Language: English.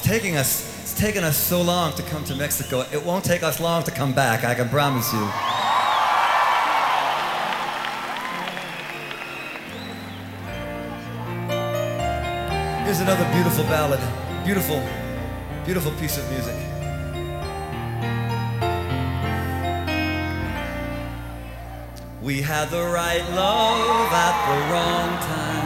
taken us so long to come to Mexico. It won't take us long to come back, I can promise you. Here's another beautiful ballad. Beautiful, beautiful piece of music. We had the right love at the wrong time.